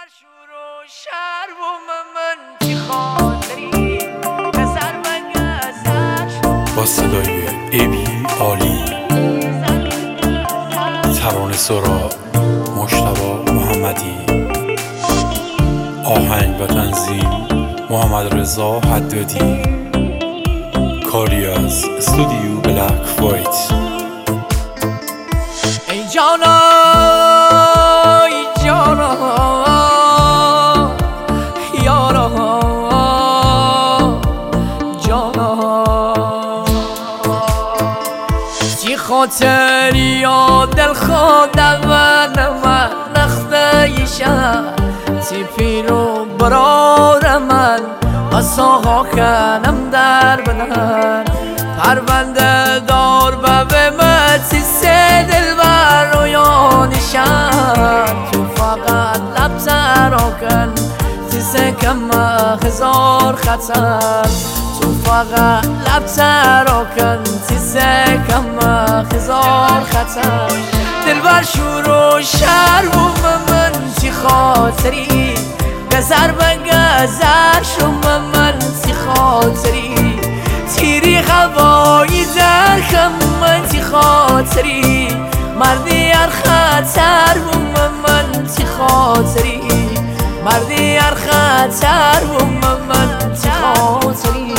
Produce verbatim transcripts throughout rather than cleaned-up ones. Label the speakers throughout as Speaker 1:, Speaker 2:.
Speaker 1: دلبر شور و شر و من چی خاطری پسر بگذر
Speaker 2: با صدای ابی عالی ترانه سرا مجتبی محمدی، آهنگ و تنظیم محمد رضا حدادی، کاری از استودیو بلک وایت.
Speaker 1: ای جانا ای جانا یارا جانا چی خاطری یا دل خودم من نخته شب چی پیرو برار من اصاها کنم در بدن پرونده دار به متی سه دل بر رویانشن تو فقط لب ترا کن سیسه کم هزار خطر تو فقط لب ترا کن سیسه کم هزار خطر دل بر شور و شر و من چی خاطری گذر بگذر شما من چی خاطری تیری هوایی در خم من چی خاطری مردی هر خطر و من چی خاطری مردی هر خطر و من چی خاطری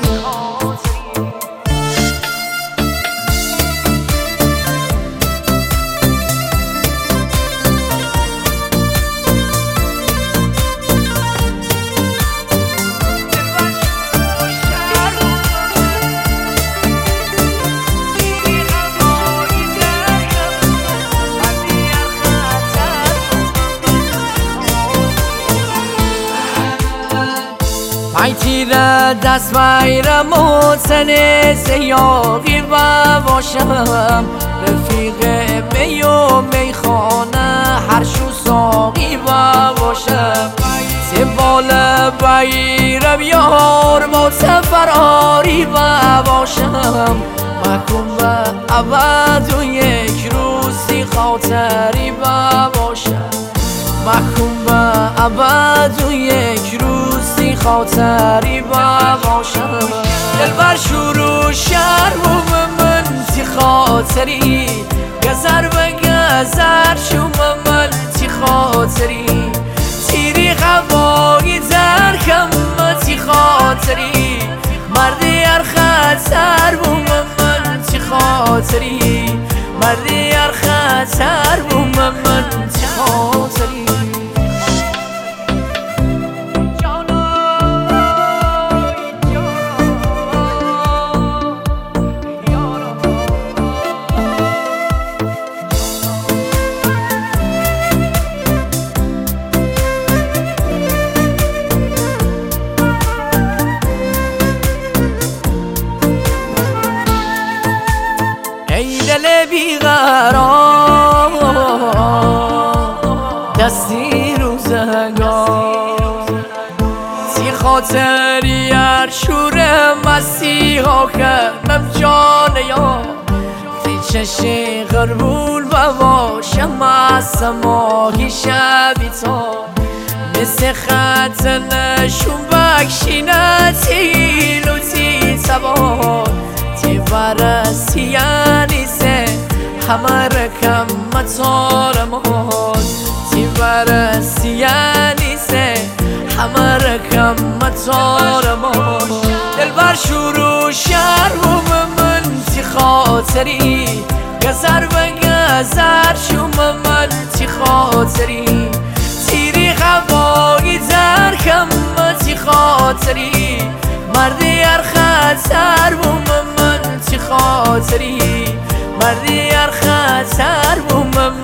Speaker 1: ای تیر دست بیرم و تن سیاقی و باشم رفیق می و میخانه هر شو ساقی و باشم سبال بیرم یار با سفراری و باشم مکن و عبد و یک روزی خاطری و باشم مکن و عبد و یک روزی خاطری با باشم دلبر شور و شر و من چی خاطری گذر بگذر شما من چی خاطری تیری هوایی در کم چی خاطری مردی هر خطر و من چی خاطری مردی هر خطر و من چی خاطری دل بیقرار دستی روزگار سی خاطری هر شور مسیحا کنم جان یا تی چشی غربول و باشم از سماهی شبی تا مثل خط نشون بکشینه تی لوتی تبار تی ورسی یعنی سه همه رکم مطار ماد تی ورسی یعنی سه همه رکم مطار ماد دلبر شور و شر و من تی خاطری گذر بگذر شما من تی خاطری تیری هوایی در کم تی خاطری مردی هر خطر و من چی خاطری مردی هر خطر و من